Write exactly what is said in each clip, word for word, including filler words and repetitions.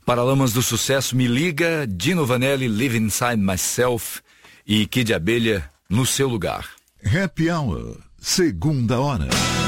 Paralamas do Sucesso, Me Liga, Dino Vanelli, Live Inside Myself e Kid Abelha, No Seu Lugar. Happy Hour, segunda hora.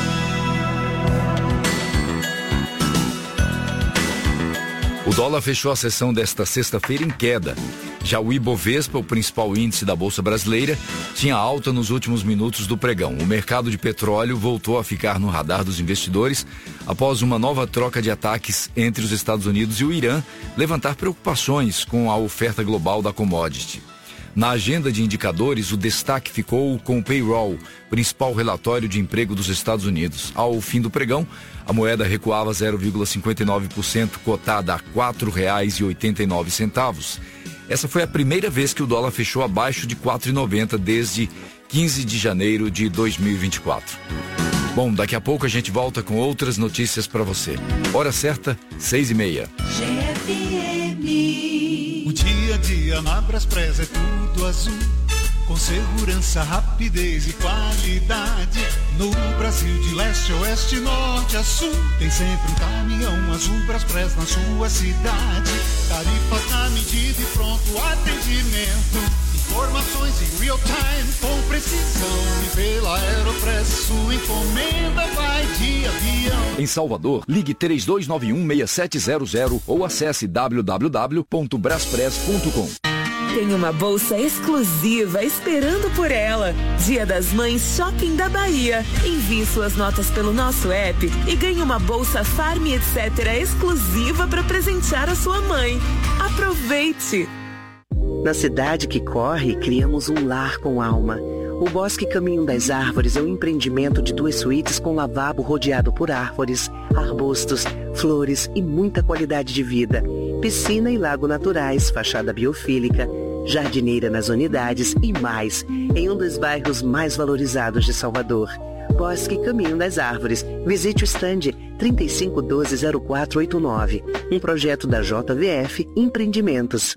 O dólar fechou a sessão desta sexta-feira em queda. Já o Ibovespa, o principal índice da Bolsa Brasileira, tinha alta nos últimos minutos do pregão. O mercado de petróleo voltou a ficar no radar dos investidores após uma nova troca de ataques entre os Estados Unidos e o Irã levantar preocupações com a oferta global da commodity. Na agenda de indicadores, o destaque ficou com o payroll, principal relatório de emprego dos Estados Unidos. Ao fim do pregão, a moeda recuava zero vírgula cinquenta e nove por cento, cotada a quatro reais e oitenta e nove centavos. Essa foi a primeira vez que o dólar fechou abaixo de quatro reais e noventa centavos desde quinze de janeiro de dois mil e vinte e quatro. Bom, daqui a pouco a gente volta com outras notícias para você. Hora certa, seis e meia. G F M. O dia a dia na Braspress é tudo azul, com segurança, rapidez e qualidade. No Brasil de leste a oeste, norte a sul, tem sempre um caminhão azul Braspress na sua cidade. Tarifas na medida e pronto atendimento. Informações em real time com precisão. E pela Aeropress sua encomenda vai de avião. Em Salvador, ligue três dois nove um, seis sete zero zero ou acesse w w w ponto braspress ponto com. Tem uma bolsa exclusiva esperando por ela. Dia das Mães Shopping da Bahia. Envie suas notas pelo nosso app e ganhe uma bolsa Farm etc exclusiva para presentear a sua mãe. Aproveite! Na cidade que corre, criamos um lar com alma. O Bosque Caminho das Árvores é um empreendimento de duas suítes com lavabo rodeado por árvores, arbustos, flores e muita qualidade de vida. Piscina e lago naturais, fachada biofílica, jardineira nas unidades e mais, em um dos bairros mais valorizados de Salvador. Bosque Caminho das Árvores. Visite o stand trinta e cinco doze zero quatro oito nove. Um projeto da J V F Empreendimentos.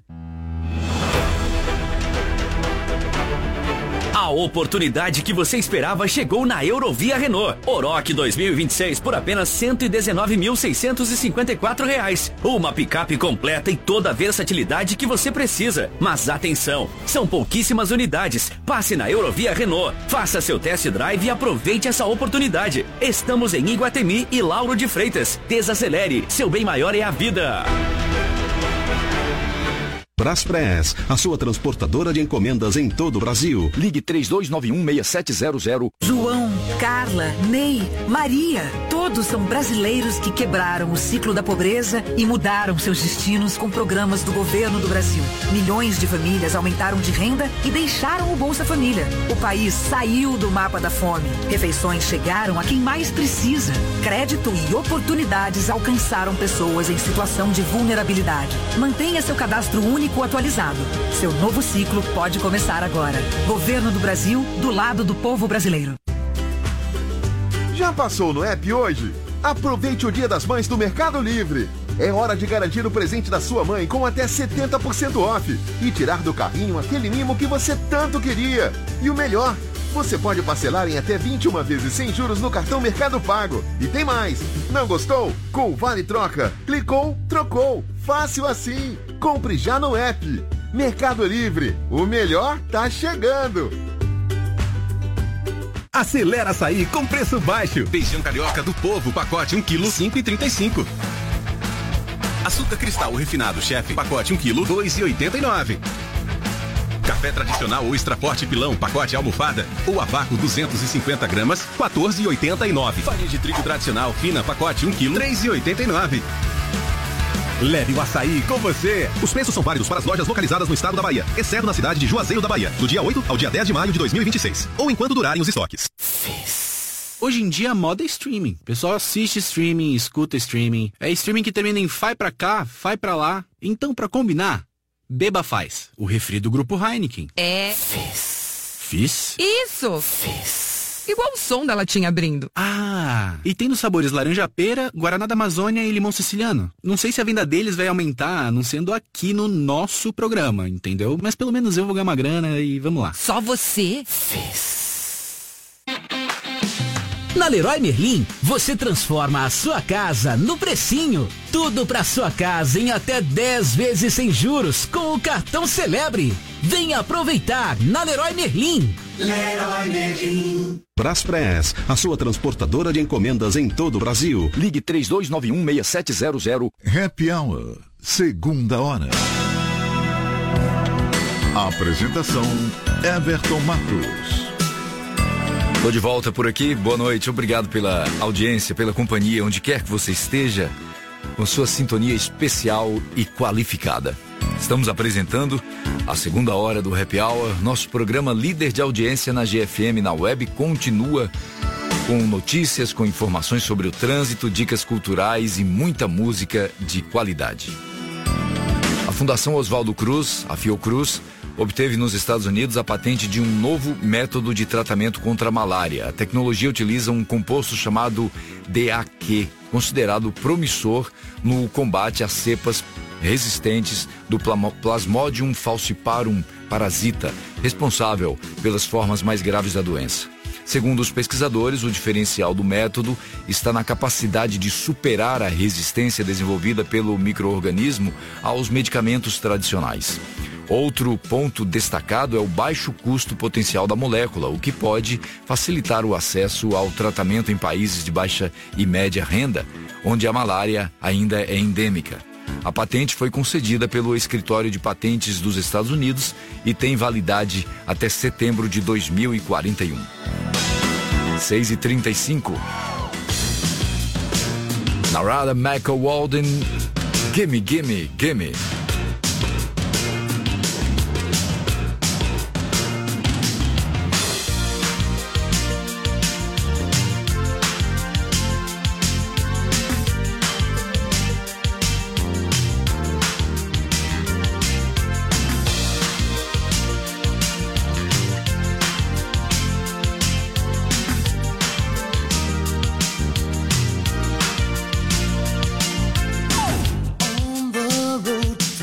A oportunidade que você esperava chegou na Eurovia Renault. Oroch dois mil e vinte e seis por apenas cento e dezenove mil seiscentos e cinquenta e quatro reais. Uma picape completa e toda a versatilidade que você precisa. Mas atenção, são pouquíssimas unidades. Passe na Eurovia Renault, faça seu test drive e aproveite essa oportunidade. Estamos em Iguatemi e Lauro de Freitas. Desacelere, seu bem maior é a vida. Braspress, a sua transportadora de encomendas em todo o Brasil. Ligue três dois nove um, seis sete zero zero. João, Carla, Ney, Maria, todos são brasileiros que quebraram o ciclo da pobreza e mudaram seus destinos com programas do governo do Brasil. Milhões de famílias aumentaram de renda e deixaram o Bolsa Família. O país saiu do mapa da fome. Refeições chegaram a quem mais precisa. Crédito e oportunidades alcançaram pessoas em situação de vulnerabilidade. Mantenha seu cadastro único atualizado. Seu novo ciclo pode começar agora. Governo do Brasil, do lado do povo brasileiro. Já passou no app hoje? Aproveite o Dia das Mães do Mercado Livre. É hora de garantir o presente da sua mãe com até setenta por cento off e tirar do carrinho aquele mimo que você tanto queria. E o melhor, você pode parcelar em até vinte e uma vezes sem juros no cartão Mercado Pago. E tem mais! Não gostou? Com o Vale Troca. Clicou, trocou. Fácil assim. Compre já no app. Mercado Livre. O melhor tá chegando. Acelera Açaí com preço baixo. Feijão carioca do Povo, pacote um quilo, cinco reais e trinta e cinco centavos. Açúcar cristal refinado chefe, pacote um quilo, dois reais e oitenta e nove centavos. Café tradicional ou extra forte pilão, pacote almofada ou a vácuo duzentos e cinquenta gramas, quatorze reais e oitenta e nove centavos. Farinha de trigo tradicional fina, pacote um quilo, três reais e oitenta e nove centavos. Leve o açaí com você. Os preços são válidos para as lojas localizadas no estado da Bahia, exceto na cidade de Juazeiro da Bahia, do dia oito ao dia dez de maio de dois mil e vinte e seis, ou enquanto durarem os estoques. Hoje em dia a moda é streaming. O pessoal assiste streaming, escuta streaming. É streaming que termina em vai pra cá, vai pra lá. Então, pra combinar, Beba Faz, o refri do grupo Heineken. É... Fizz. Fizz? Isso! Fizz. Igual o som da latinha abrindo. Ah, e tem nos sabores laranja-pera, Guaraná da Amazônia e limão siciliano. Não sei se a venda deles vai aumentar, anunciando aqui no nosso programa, entendeu? Mas pelo menos eu vou ganhar uma grana e vamos lá. Só você? Fizz. Na Leroy Merlin, você transforma a sua casa no precinho. Tudo pra sua casa em até dez vezes sem juros com o cartão Celebre. Venha aproveitar na Leroy Merlin. Leroy Merlin. Braspress, a sua transportadora de encomendas em todo o Brasil. Ligue três dois nove um, seis sete zero zero. Happy Hour, segunda hora. Apresentação, Everton Matos. Estou de volta por aqui, boa noite, obrigado pela audiência, pela companhia, onde quer que você esteja, com sua sintonia especial e qualificada. Estamos apresentando a segunda hora do Happy Hour, nosso programa líder de audiência na G F M na web continua com notícias, com informações sobre o trânsito, dicas culturais e muita música de qualidade. A Fundação Oswaldo Cruz, a Fiocruz, obteve nos Estados Unidos a patente de um novo método de tratamento contra a malária. A tecnologia utiliza um composto chamado D A Q, considerado promissor no combate a cepas resistentes do Plasmodium falciparum parasita, responsável pelas formas mais graves da doença. Segundo os pesquisadores, o diferencial do método está na capacidade de superar a resistência desenvolvida pelo micro-organismo aos medicamentos tradicionais. Outro ponto destacado é o baixo custo potencial da molécula, o que pode facilitar o acesso ao tratamento em países de baixa e média renda, onde a malária ainda é endêmica. A patente foi concedida pelo Escritório de Patentes dos Estados Unidos e tem validade até setembro de dois mil e quarenta e um. seis e trinta e cinco. Narada Michael Walden, Gimme, Gimme, Gimme. On the road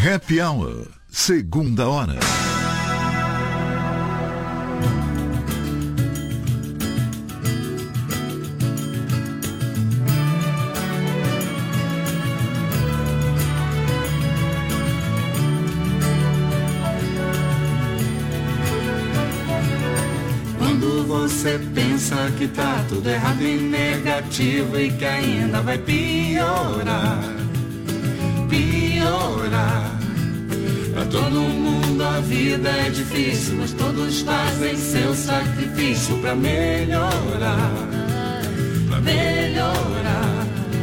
Happy Hour, segunda hora. Você pensa que tá tudo errado e negativo e que ainda vai piorar, piorar. Pra todo mundo a vida é difícil, mas todos fazem seu sacrifício pra melhorar, pra melhorar.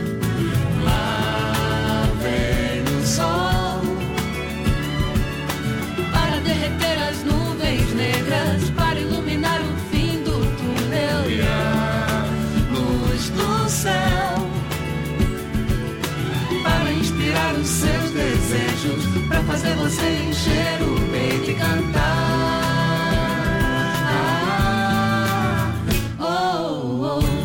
Lá vem o sol para derreter as nuvens negras, para iluminar o e a luz do céu, para inspirar os seus desejos, para fazer você encher o peito e cantar. Oh, oh, oh,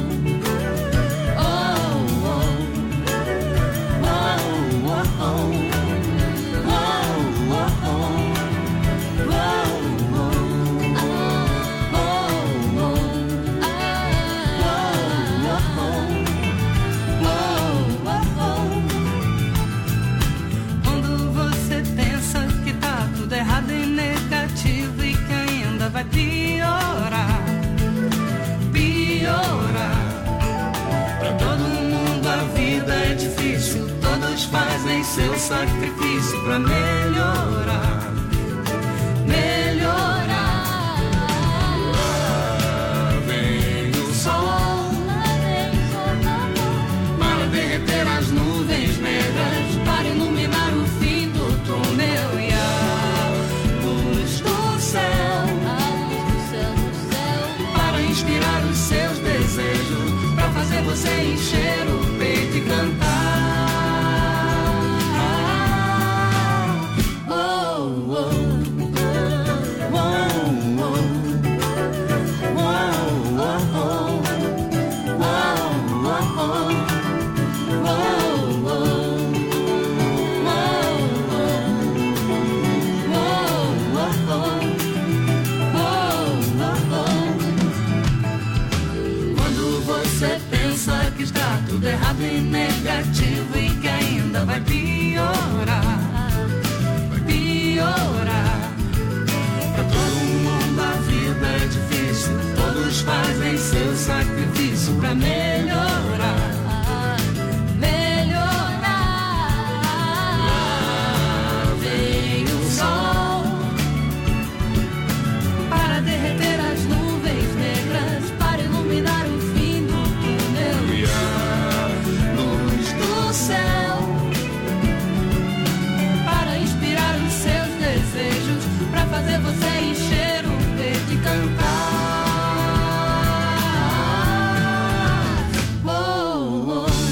vai piorar, piorar. Pra todo mundo a vida é difícil, todos fazem seu sacrifício pra melhorar, melhorar. Lá vem o sol para derreter as nuvens negras, para iluminar o fim do túnel e a luz do céu, inspirar os seus desejos, pra fazer você encher o peito e cantar. Oh, oh. Está tudo errado e negativo e que ainda vai piorar, vai piorar. Pra todo mundo a vida é difícil, todos fazem seu sacrifício pra melhorar, melhorar. Lá vem o sol para derreter as nuvens negras, para iluminar o céu, para inspirar os seus desejos, para fazer você encher o peito e cantar. Oh, oh.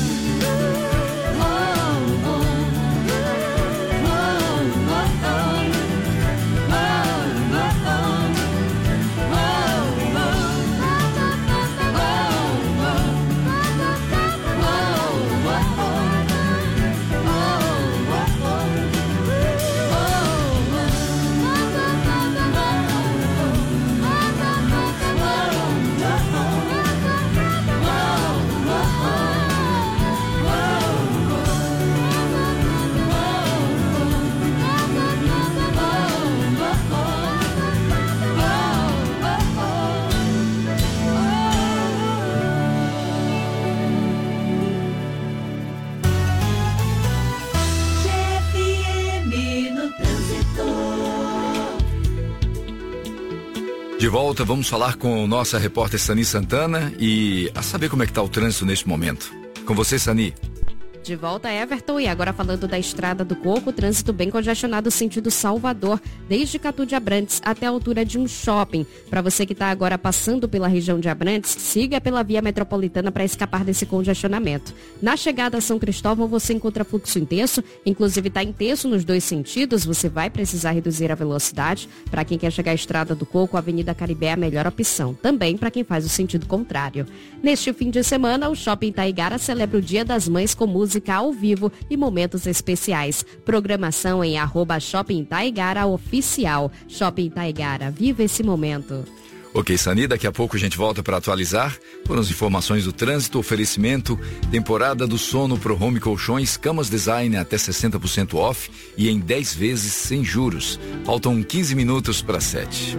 De volta, vamos falar com nossa repórter Sani Santana e a saber como é que está o trânsito neste momento. Com você, Sani. De volta, Everton, e agora falando da Estrada do Coco, trânsito bem congestionado sentido Salvador, desde Catu de Abrantes até a altura de um shopping. Para você que está agora passando pela região de Abrantes, siga pela via metropolitana para escapar desse congestionamento. Na chegada a São Cristóvão, você encontra fluxo intenso, inclusive está intenso nos dois sentidos, você vai precisar reduzir a velocidade. Para quem quer chegar à Estrada do Coco, a Avenida Caribe é a melhor opção, também para quem faz o sentido contrário. Neste fim de semana, o Shopping Taigara celebra o Dia das Mães com música música ao vivo e momentos especiais. Programação em arroba Shopping Taigara Oficial. Shopping Taigara, viva esse momento. Ok, Sani, daqui a pouco a gente volta para atualizar. Foram as informações do trânsito, oferecimento, temporada do sono Pro Home Colchões, camas design até sessenta por cento off e em dez vezes sem juros. Faltam quinze minutos para sete.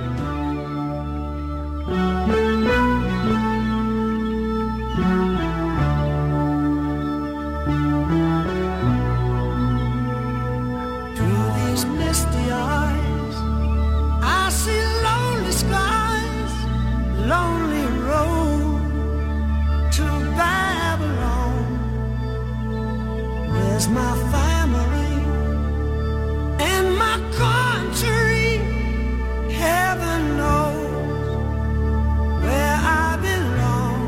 Lonely road to Babylon. Where's my family and my country? Heaven knows where I belong.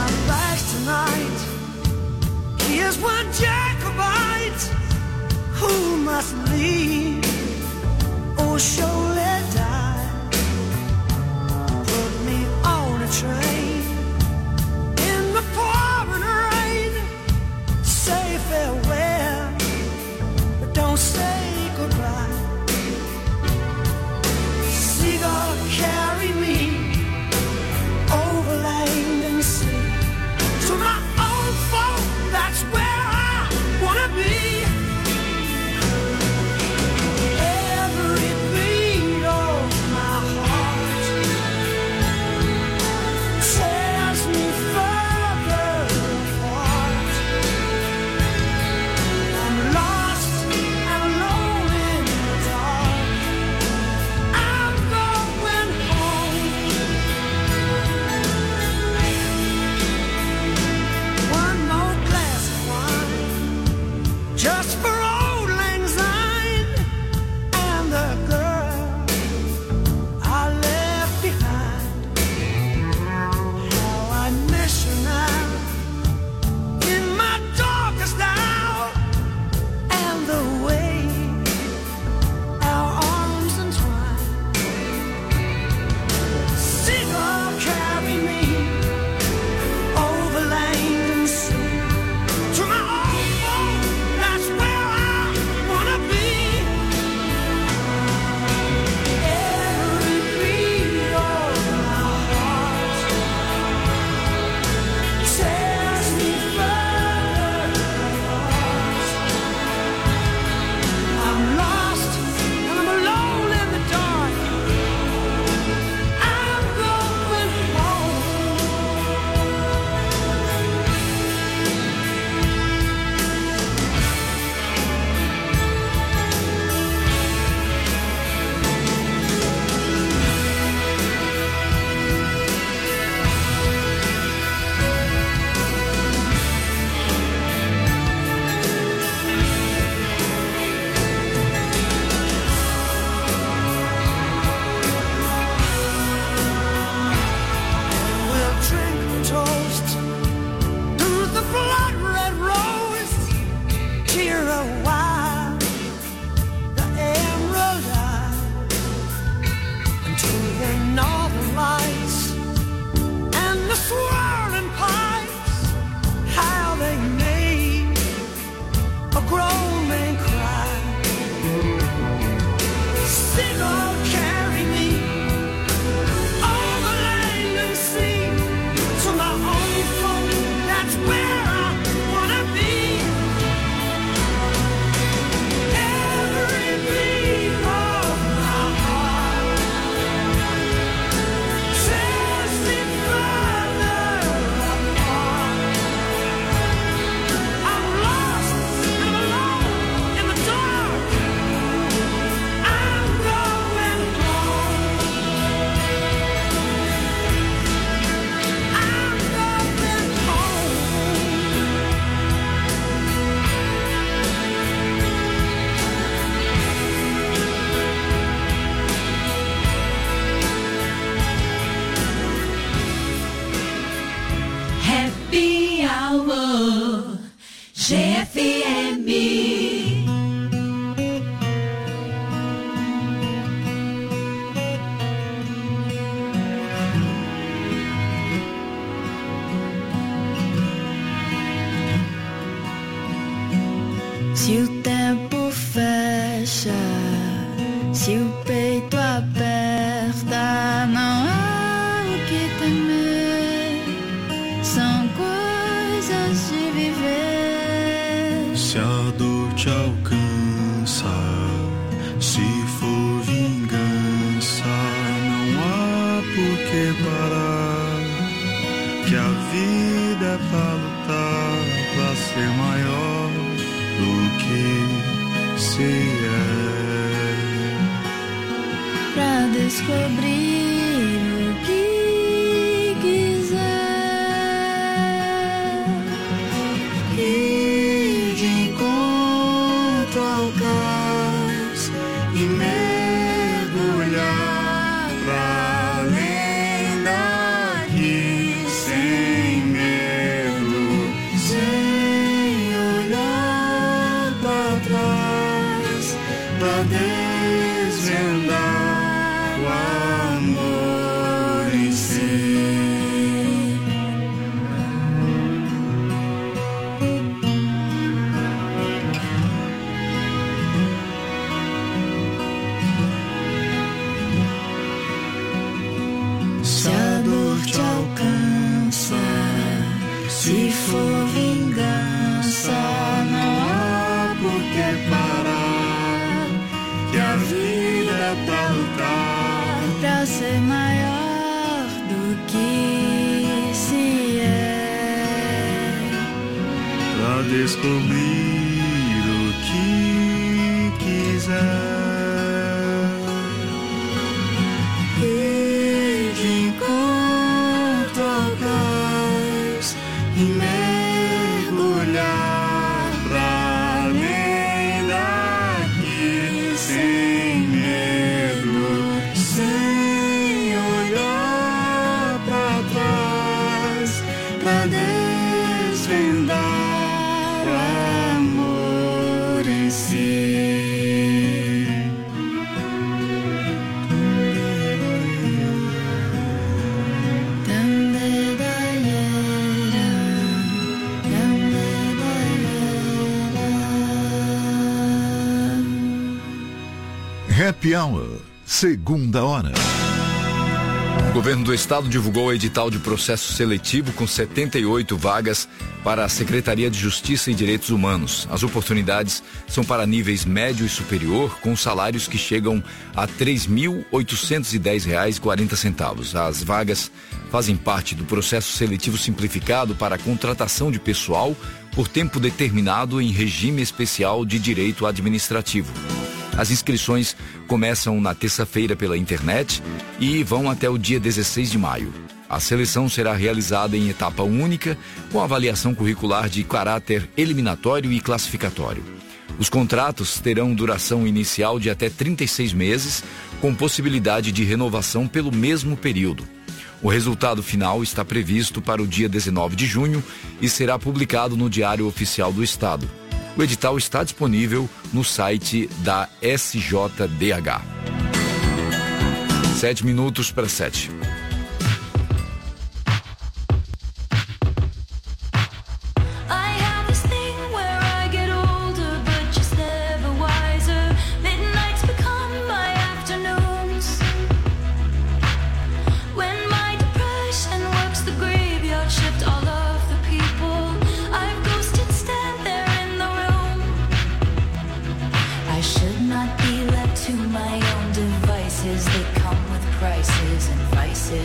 Here's one Jacobite who G F M. Se o tempo fecha, se o peito aperta, não há o que temer, são coisas de viver. Se a dor te alcança, se for vingança, não há por que parar, que a vida é pra lutar, pra ser maior do que se é, pra descobrir o que quiser, ir de encontro ao caos e mergulhar pra além daqui, sem medo, sem olhar atrás, pra desvendar o amor em si. Se a dor te alcança, se for vingança, não há por que parar, que a vida é pra lutar, pra ser maior do que se é, pra descobrir o que quiser. Ir de encontro ao caos e mergulhar pra além daqui, sem medo, sem olhar pra trás, pra desvendar o amor em si. Happy Hour, segunda hora. O governo do estado divulgou o edital de processo seletivo com setenta e oito vagas para a Secretaria de Justiça e Direitos Humanos. As oportunidades são para níveis médio e superior, com salários que chegam a três mil oitocentos e dez reais e quarenta centavos. As vagas fazem parte do processo seletivo simplificado para a contratação de pessoal por tempo determinado em regime especial de direito administrativo. As inscrições começam na terça-feira pela internet e vão até o dia dezesseis de maio. A seleção será realizada em etapa única, com avaliação curricular de caráter eliminatório e classificatório. Os contratos terão duração inicial de até trinta e seis meses, com possibilidade de renovação pelo mesmo período. O resultado final está previsto para o dia dezenove de junho e será publicado no Diário Oficial do Estado. O edital está disponível no site da S J D H. Sete minutos para sete. To my own devices, they come with prices and vices.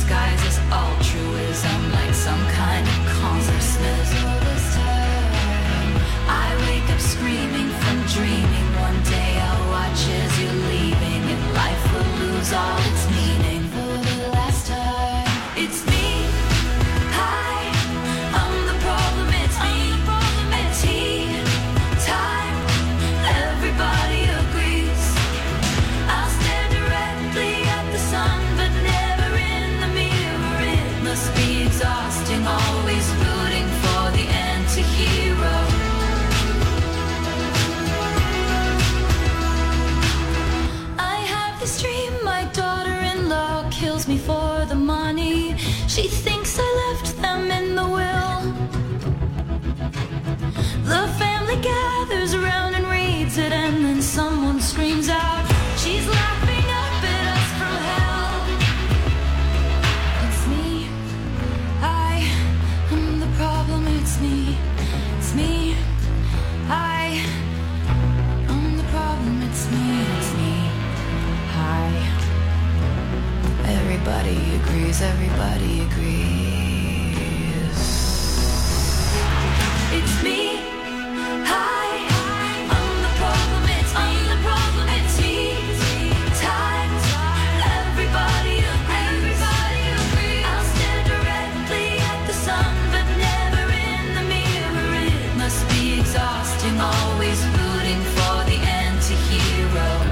disguises altruism like some kind of consciousness. I wake up screaming from dreaming. One day I'll watch as you're leaving, and life will lose all its meaning. For the last time, it's me. Hi, I'm the problem. It's me. At tea time, everybody agrees. I'll stare directly at the sun, but never in the mirror. It must be exhausting, always rooting for the anti-hero. This dream, my daughter-in-law kills me for the money. She thinks I left them in the will. The family gathers around and reads it, and then someone screams out, she's laughing up at us from hell. It's me. I am the problem. It's me. It's me. I am the problem. It's me. It's me. Everybody agrees, everybody agrees. It's me. Hi, I'm the problem. It's me. The problem. It's tea time. Everybody agrees. Everybody agrees. I'll stare directly at the sun, but never in the mirror. It must be exhausting, always rooting for the anti-hero.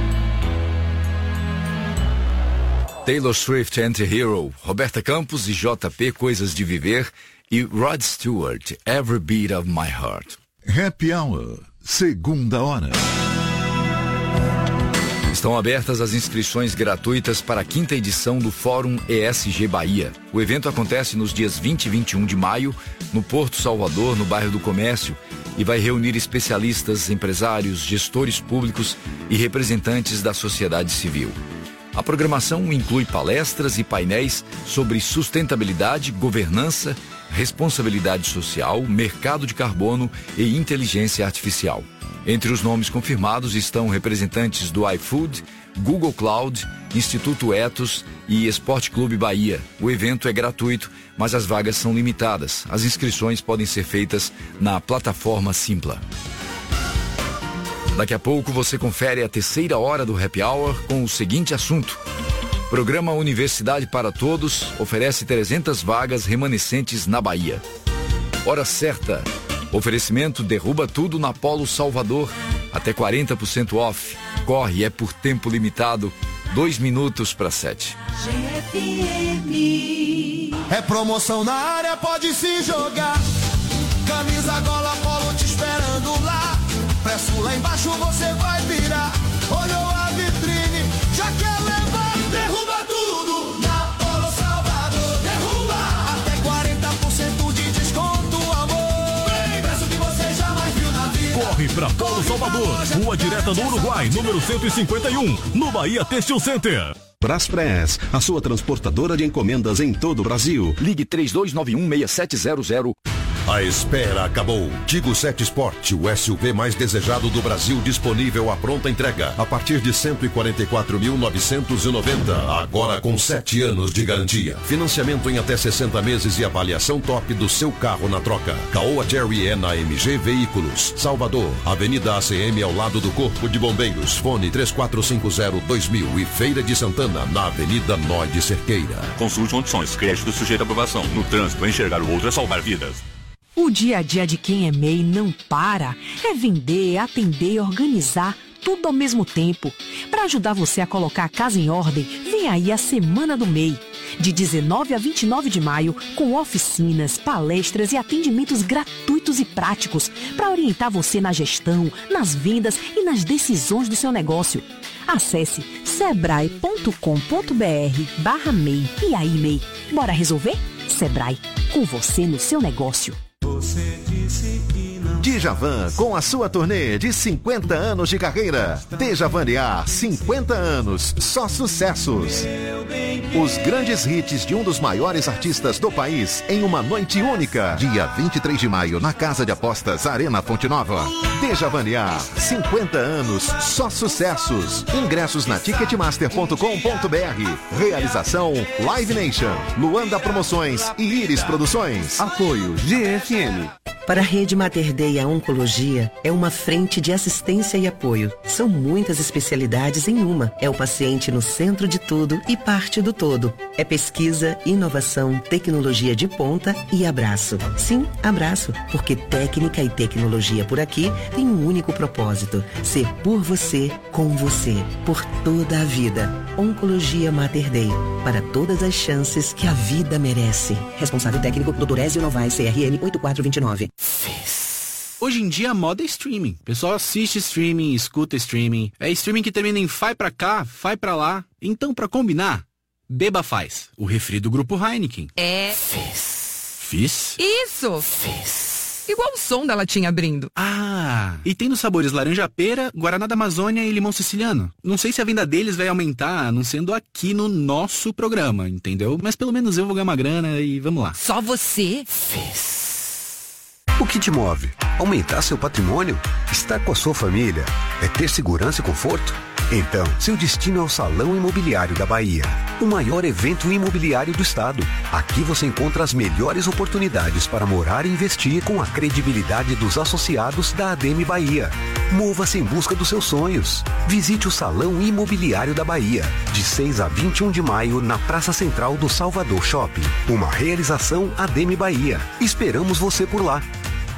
Taylor Swift, Anti-Hero, Roberta Campos e J P, Coisas de Viver, e Rod Stewart, Every Beat of My Heart. Happy Hour, segunda hora. Estão abertas as inscrições gratuitas para a quinta edição do Fórum E S G Bahia. O evento acontece nos dias vinte e vinte e um de maio, no Porto Salvador, no bairro do Comércio, e vai reunir especialistas, empresários, gestores públicos e representantes da sociedade civil. A programação inclui palestras e painéis sobre sustentabilidade, governança, responsabilidade social, mercado de carbono e inteligência artificial. Entre os nomes confirmados estão representantes do iFood, Google Cloud, Instituto Ethos e Esporte Clube Bahia. O evento é gratuito, mas as vagas são limitadas. As inscrições podem ser feitas na plataforma Simpla. Daqui a pouco você confere a terceira hora do Happy Hour com o seguinte assunto. Programa Universidade para Todos oferece trezentas vagas remanescentes na Bahia. Hora certa. Oferecimento Derruba Tudo na Polo Salvador. Até quarenta por cento off. Corre, é por tempo limitado. Dois minutos para sete. G F M. É promoção na área, pode se jogar. Camisa, gola, polo te esperando lá. Preço lá embaixo, você vai virar. Olhou a vitrine, já quer levar. Derruba tudo na Polo Salvador. Derruba até quarenta por cento de desconto, amor. Vem, preço que você jamais viu na vida. Corre pra Polo Salvador, Rua Direta do Uruguai, número cento e cinquenta e um, no Bahia Textil Center. Braspress, a sua transportadora de encomendas em todo o Brasil. Ligue três dois nove um, seis sete zero zero. A espera acabou. Tigo sete Sport, o S U V mais desejado do Brasil, disponível à pronta entrega a partir de cento e quarenta e quatro mil novecentos e noventa. Agora com sete anos de garantia. Financiamento em até sessenta meses e avaliação top do seu carro na troca. Caoa Cherry é na M G Veículos. Salvador, Avenida A C M ao lado do Corpo de Bombeiros. Fone três quatro cinco zero dois mil e Feira de Santana, na Avenida Nó de Cerqueira. Consulte condições, crédito sujeito à aprovação. No trânsito, enxergar o outro é salvar vidas. O dia a dia de quem é M E I não para. É vender, atender, organizar, tudo ao mesmo tempo. Para ajudar você a colocar a casa em ordem, vem aí a Semana do M E I. De dezenove a vinte e nove de maio, com oficinas, palestras e atendimentos gratuitos e práticos para orientar você na gestão, nas vendas e nas decisões do seu negócio. Acesse sebrae ponto com ponto br barra M E I. E aí, M E I, bora resolver? Sebrae, com você no seu negócio. Você disse que não Djavan com a sua turnê de cinquenta anos de carreira. Djavaniar, cinquenta anos, só sucessos. Os grandes hits de um dos maiores artistas do país em uma noite única. Dia vinte e três de maio na Casa de Apostas Arena Fonte Nova. Djavaniar, cinquenta anos, só sucessos. Ingressos na ticketmaster ponto com ponto br. Realização Live Nation, Luanda Promoções e Iris Produções. Apoio G F M. Para a Rede Mater Dei, a oncologia é uma frente de assistência e apoio. São muitas especialidades em uma. É o paciente no centro de tudo e parte do todo. É pesquisa, inovação, tecnologia de ponta e abraço. Sim, abraço, porque técnica e tecnologia por aqui tem um único propósito: ser por você, com você, por toda a vida. Oncologia Mater Dei, para todas as chances que a vida merece. Responsável técnico, doutor Ézio Novaes, C R M oito quatro dois nove. Hoje em dia a moda é streaming. O pessoal assiste streaming, escuta streaming. É streaming que termina em vai pra cá, vai pra lá. Então, pra combinar, Beba Faz, o refri do Grupo Heineken. É. Fizz. Fizz? Isso. Fizz. Igual o som da latinha abrindo. Ah, e tem nos sabores laranja-pera, Guaraná da Amazônia e limão siciliano. Não sei se a venda deles vai aumentar, não sendo aqui no nosso programa, entendeu? Mas pelo menos eu vou ganhar uma grana e vamos lá. Só você? Fizz. O que te move? Aumentar seu patrimônio? Estar com a sua família? É ter segurança e conforto? Então, seu destino é o Salão Imobiliário da Bahia, o maior evento imobiliário do estado. Aqui você encontra as melhores oportunidades para morar e investir com a credibilidade dos associados da A D M Bahia. Mova-se em busca dos seus sonhos. Visite o Salão Imobiliário da Bahia, de seis a vinte e um de maio, na Praça Central do Salvador Shopping. Uma realização A D M Bahia. Esperamos você por lá.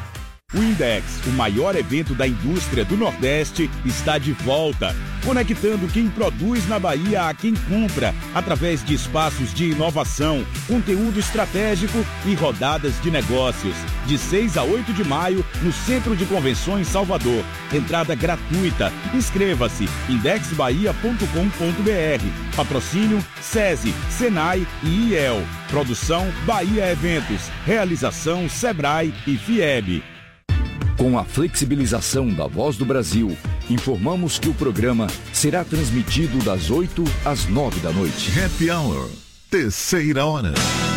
O Index, o maior evento da indústria do Nordeste, está de volta, conectando quem produz na Bahia a quem compra, através de espaços de inovação, conteúdo estratégico e rodadas de negócios. De seis a oito de maio, no Centro de Convenções Salvador. Entrada gratuita. Inscreva-se, index bahia ponto com ponto br. Patrocínio SESI, Senai e I E L. Produção Bahia Eventos. Realização Sebrae e FIEB. Com a flexibilização da Voz do Brasil, informamos que o programa será transmitido das oito às nove da noite. Happy Hour, terceira hora.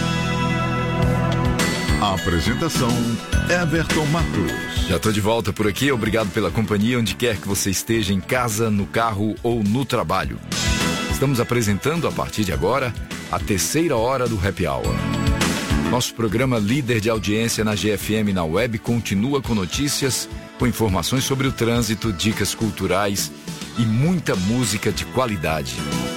Apresentação, Everton Matos. Já estou de volta por aqui, obrigado pela companhia, onde quer que você esteja, em casa, no carro ou no trabalho. Estamos apresentando, a partir de agora, a terceira hora do Happy Hour. Nosso programa líder de audiência na G F M na web continua com notícias, com informações sobre o trânsito, dicas culturais e muita música de qualidade.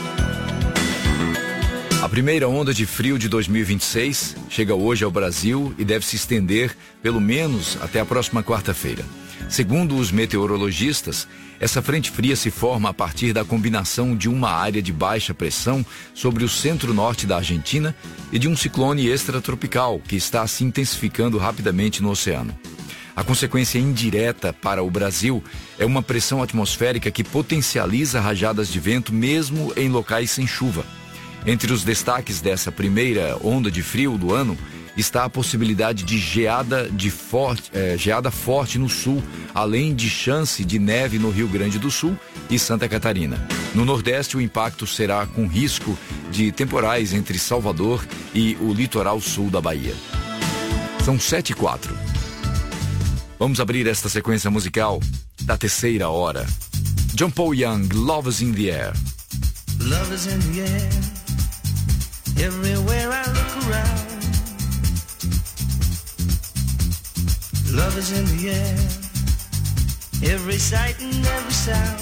A primeira onda de frio de dois mil e vinte e seis chega hoje ao Brasil e deve se estender pelo menos até a próxima quarta-feira. Segundo os meteorologistas, essa frente fria se forma a partir da combinação de uma área de baixa pressão sobre o centro-norte da Argentina e de um ciclone extratropical que está se intensificando rapidamente no oceano. A consequência indireta para o Brasil é uma pressão atmosférica que potencializa rajadas de vento mesmo em locais sem chuva. Entre os destaques dessa primeira onda de frio do ano está a possibilidade de geada, de forte, eh, geada forte no sul, além de chance de neve no Rio Grande do Sul e Santa Catarina. No Nordeste, o impacto será com risco de temporais entre Salvador e o litoral sul da Bahia. São sete e quatro. Vamos abrir esta sequência musical da terceira hora. John Paul Young, Love is in the Air. Love is in the air, everywhere I look around. Love is in the air, every sight and every sound.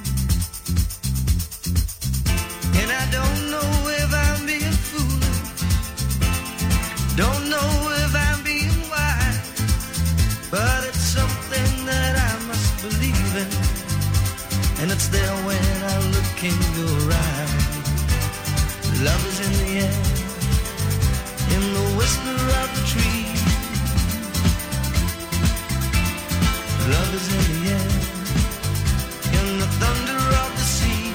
And I don't know if I'm being foolish, don't know if I'm being wise, but it's something that I must believe in, and it's there when I look in your eyes. Love is in the air, in the whisper of the tree. Love is in the air, in the thunder of the sea.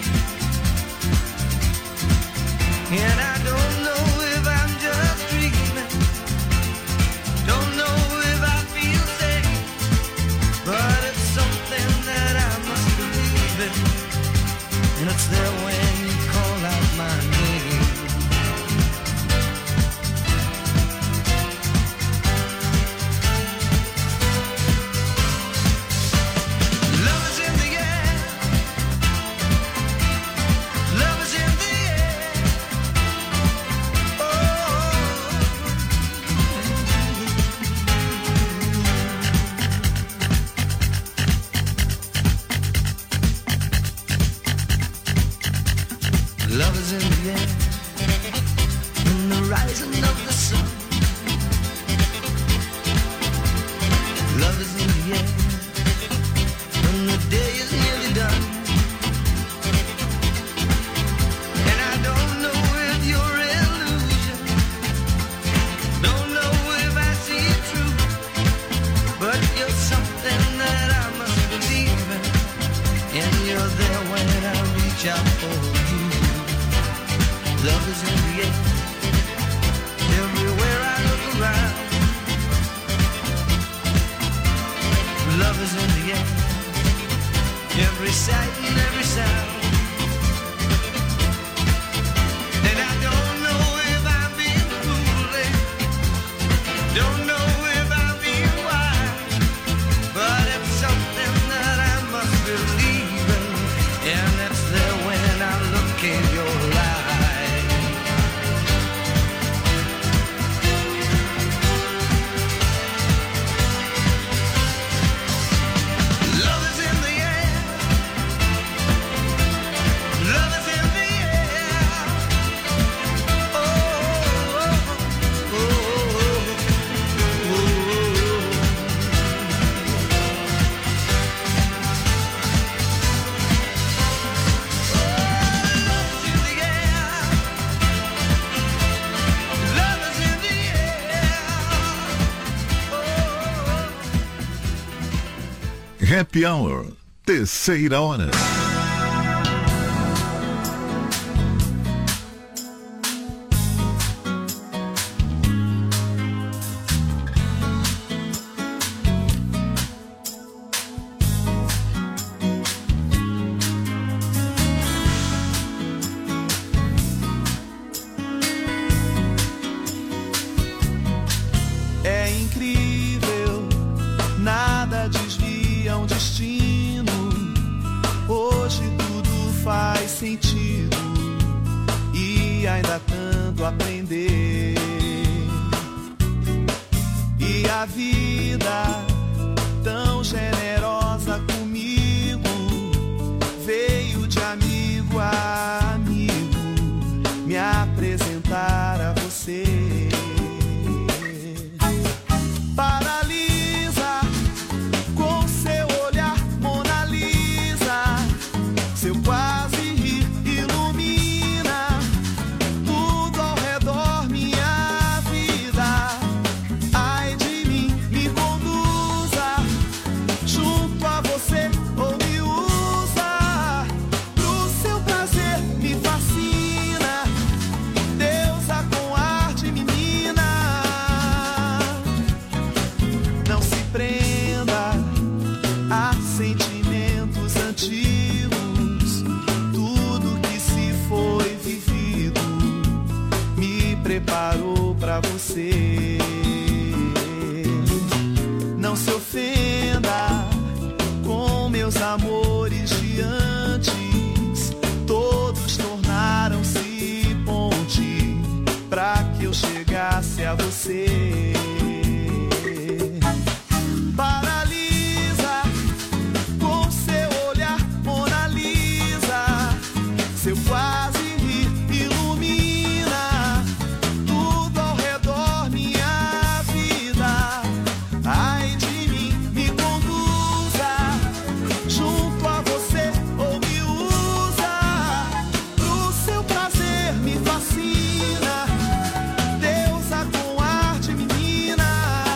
And I don't know if I'm just dreaming, don't know if I feel safe, and it's there when you call out my name. Love is in the air. Love is in the air. Oh. Love is in the air, in the rising of the sun. Love is in the air, when the day is nearly done. And I don't know if you're illusion, don't know if I see it true, but you're something that I must believe in, and you're there when I reach out for you. Love is in the air, everywhere I look around. Love is in the air, every sight and every sound. And I don't know if I'm being foolish, don't know if I'm being wise, but it's something that I must believe in, and it's there when I look in your eyes. Happy Hour, terceira hora. É incrível, nada desvia um destino. Hoje tudo faz sentido e ainda há tanto a aprender. E a vida tão generosa comigo veio de amigo a amigo me apresentar a você. Paralisa com seu olhar, Mona Lisa, seu quase rir ilumina tudo ao redor, minha vida. Ai de mim, me conduza junto a você ou me usa pro seu prazer, me fascina, deusa com arte menina. Não se prenda a sentimentos antigos, tudo que se foi vivido me preparou pra você. Não se ofenda com meus amores de antes, todos tornaram-se ponte pra que eu chegasse a você. Paralisa com seu olhar, Mona Lisa, seu quase rir ilumina tudo ao redor, minha vida. Ai de mim, me conduza junto a você ou me usa pro seu prazer, me fascina, deusa com arte menina.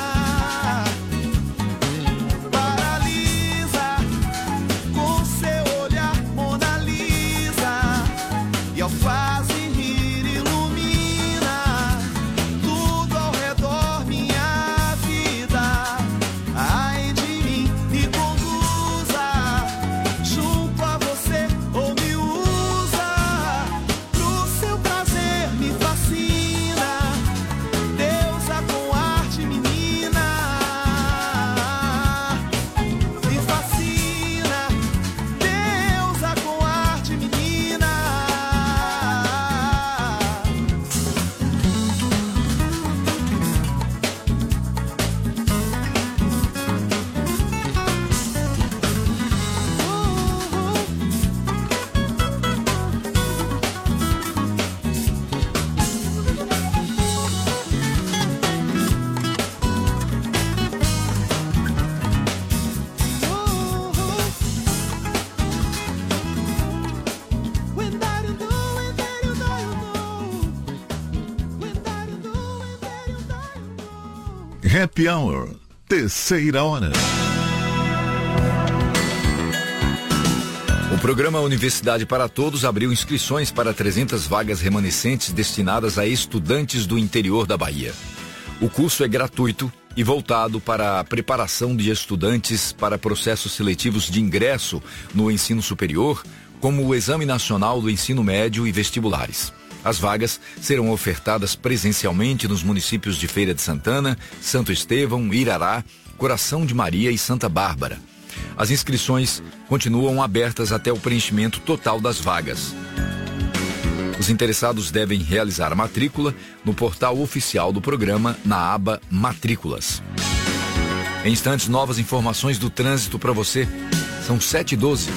Paralisa com seu olhar, Mona Lisa, e ao quase rir ilumina tudo ao redor, minha vida. Ai de mim, me conduza junto a você ou me usa Happy Hour, terceira hora. O programa Universidade para Todos abriu inscrições para trezentas vagas remanescentes destinadas a estudantes do interior da Bahia. O curso é gratuito e voltado para a preparação de estudantes para processos seletivos de ingresso no ensino superior, como o Exame Nacional do Ensino Médio e vestibulares. As vagas serão ofertadas presencialmente nos municípios de Feira de Santana, Santo Estevão, Irará, Coração de Maria e Santa Bárbara. As inscrições continuam abertas até o preenchimento total das vagas. Os interessados devem realizar a matrícula no portal oficial do programa, na aba Matrículas. Em instantes, novas informações do trânsito para você. São sete e doze.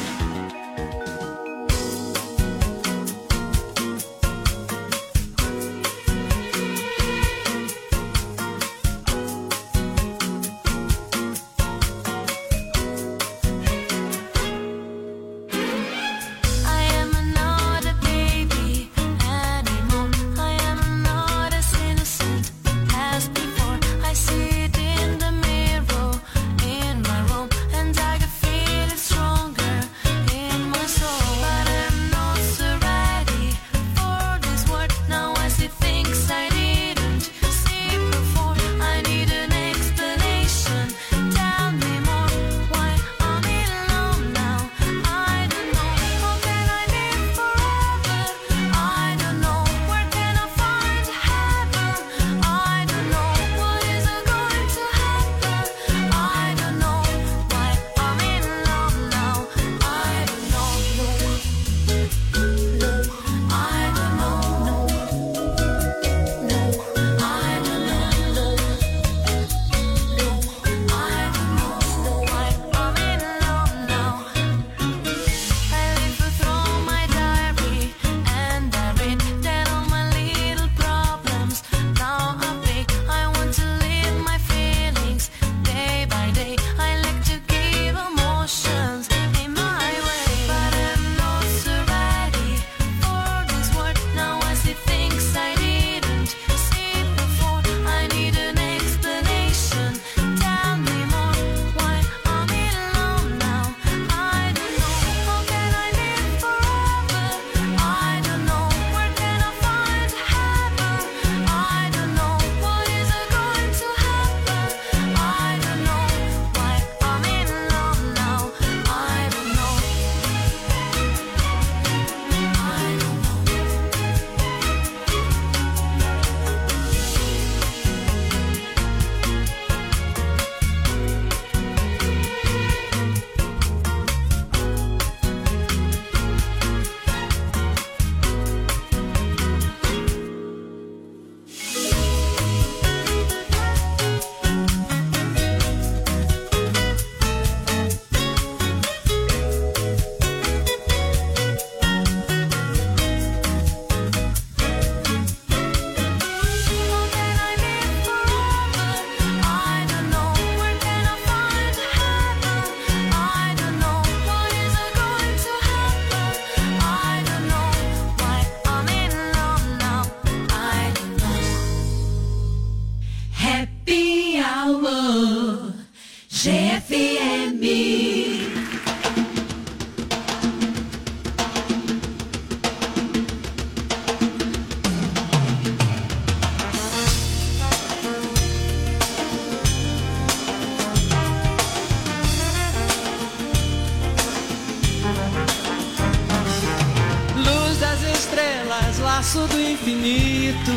Laço do infinito,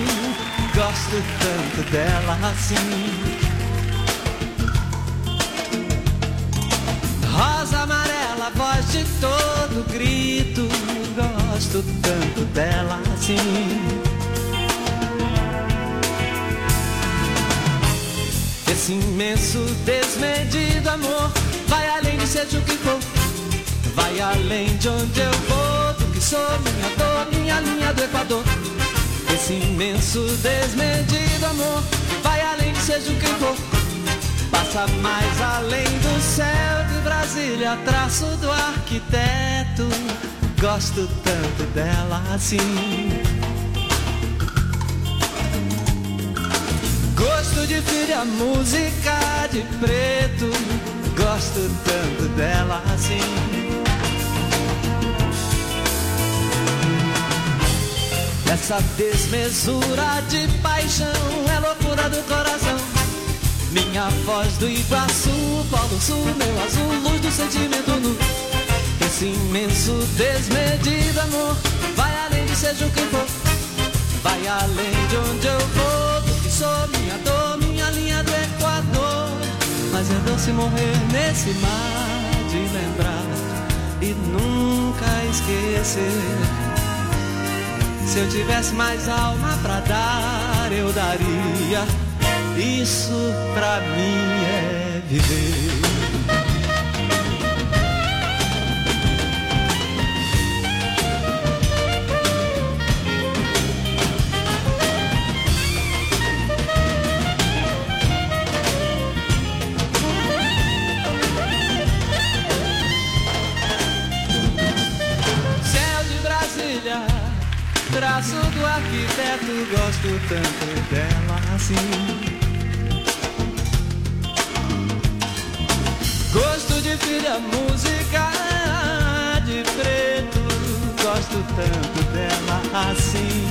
gosto tanto dela assim. Rosa amarela, voz de todo grito, gosto tanto dela assim. Esse imenso, desmedido amor vai além de seja o que for, vai além de onde eu vou, do que sou, minha dor, minha linha do Equador. Esse imenso, desmedido amor vai além de seja o que for, passa mais além do céu de Brasília, traço do arquiteto, gosto tanto dela assim. Gosto Gosto de filha, música de preto, gosto tanto dela assim. Essa desmesura de paixão é loucura do coração. Minha voz do Iguaçu, Polo Sul, meu azul, luz do sentimento nu. Esse imenso desmedido amor vai além de seja o que for, vai além de onde eu vou, do que sou, minha dor, minha linha do Equador. Mas é doce morrer nesse mar de lembrar e nunca esquecer. Se eu tivesse mais alma pra dar, eu daria. Isso pra mim é viver. Céu de Brasília, traço do arquiteto, gosto tanto dela assim. Gosto de filha, música de preto, gosto tanto dela assim.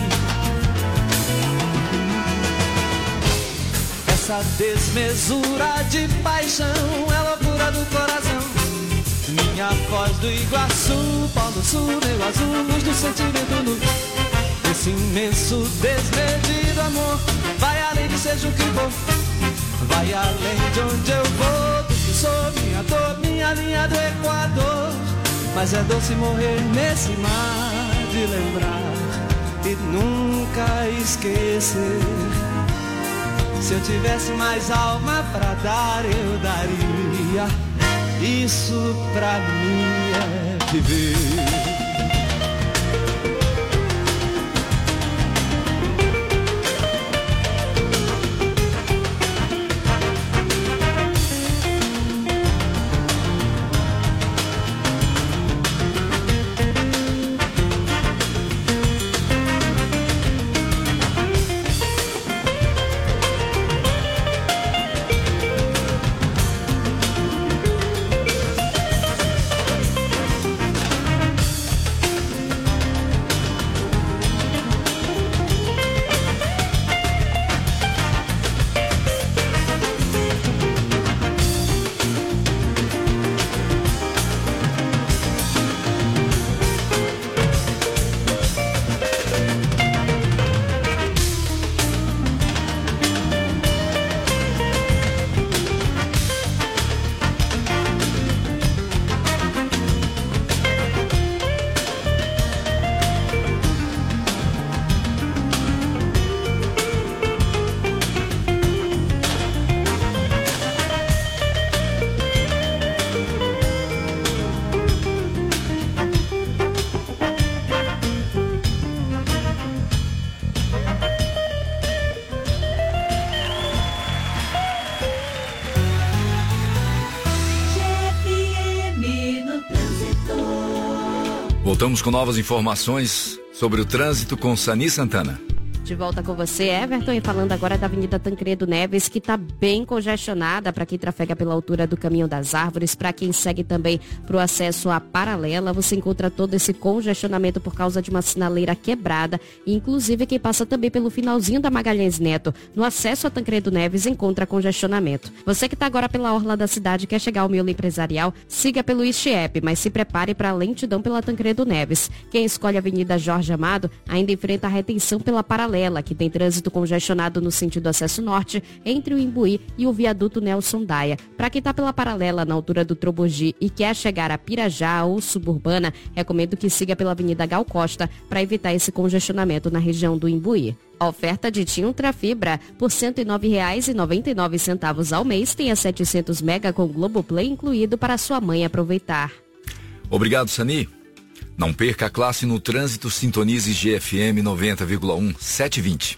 Essa desmesura de paixão é loucura do coração. Minha voz do Iguaçu, Polo Sul, meu azul, luz do sentimento nu. Esse imenso desmedido amor vai além de seja o que for, vai além de onde eu vou, do que sou, minha dor, minha linha do Equador. Mas é doce morrer nesse mar de lembrar e nunca esquecer. Se eu tivesse mais alma pra dar, eu daria. Isso pra mim é viver. Voltamos com novas informações sobre o trânsito com Sani Santana. De volta com você, Everton, e falando agora da Avenida Tancredo Neves, que está bem congestionada para quem trafega pela altura do Caminho das Árvores, para quem segue também para o acesso à Paralela. Você encontra todo esse congestionamento por causa de uma sinaleira quebrada, e inclusive quem passa também pelo finalzinho da Magalhães Neto, no acesso a Tancredo Neves, encontra congestionamento. Você que está agora pela orla da cidade, quer chegar ao miolo empresarial, siga pelo Istiep, mas se prepare para a lentidão pela Tancredo Neves. Quem escolhe a Avenida Jorge Amado ainda enfrenta a retenção pela Paralela, que tem trânsito congestionado no sentido acesso norte, entre o Imbuí e o viaduto Nelson Daia. Para quem está pela Paralela, na altura do Trobogi, e quer chegar a Pirajá ou Suburbana, recomendo que siga pela Avenida Gal Costa para evitar esse congestionamento na região do Imbuí. A oferta de TIM Ultrafibra por cento e nove reais e noventa e nove centavos ao mês, tem a setecentos mega com Globoplay incluído para sua mãe aproveitar. Obrigado, Sani. Não perca a classe no trânsito, sintonize G F M noventa vírgula um, sete e vinte.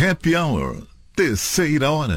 Happy Hour, terceira hora.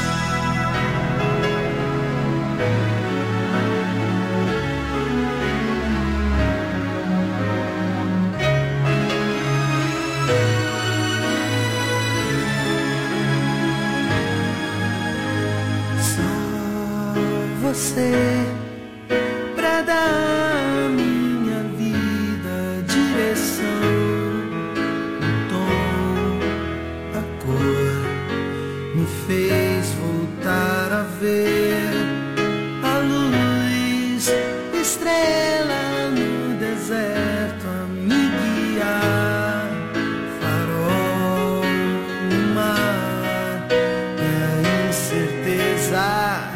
Você pra dar à minha vida direção, o tom, a cor, me fez voltar a ver a luz, estrela no deserto a me guiar, farol no mar e a incerteza.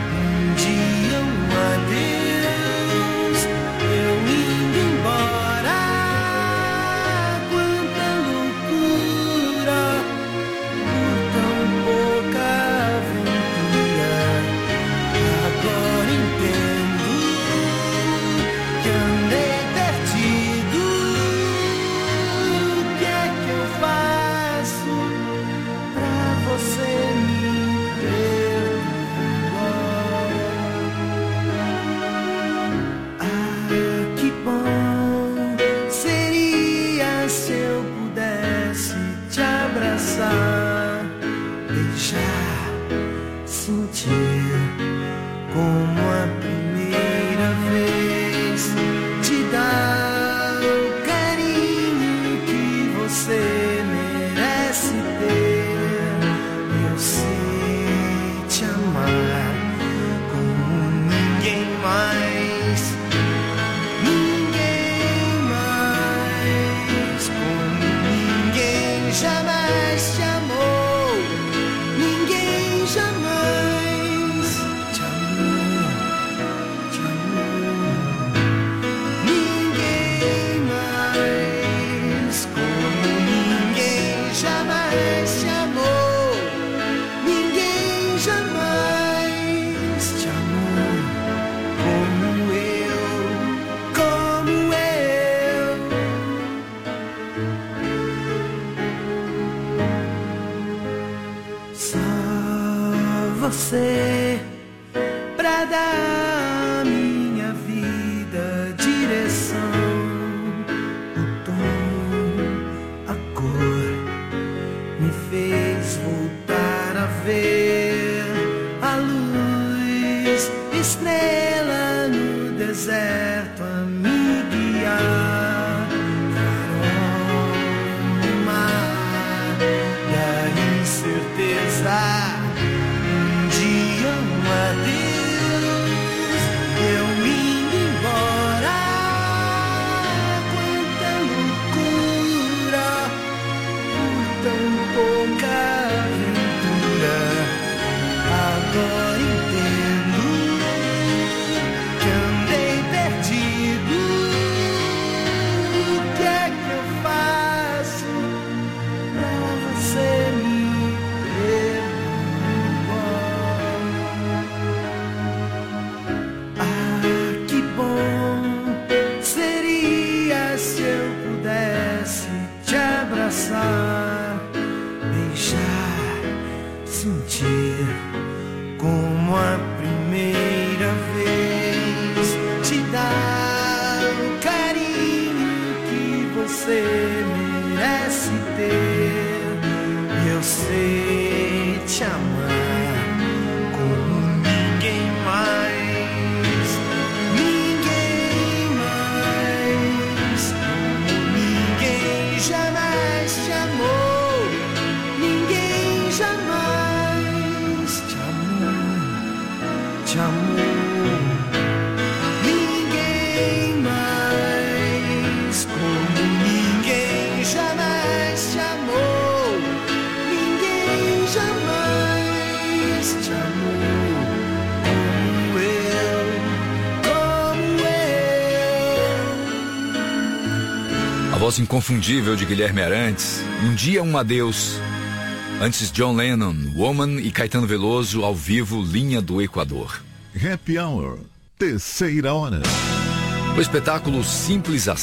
Você pra dar à minha vida direção, o tom, a cor, me fez voltar a ver a luz, estrela no deserto a me guiar, farol no mar da incerteza. A voz inconfundível de Guilherme Arantes, Um Dia Um Adeus. Antes John Lennon, Woman e Caetano Veloso ao vivo, Linha do Equador. Happy Hour, terceira hora. O espetáculo Simples Assim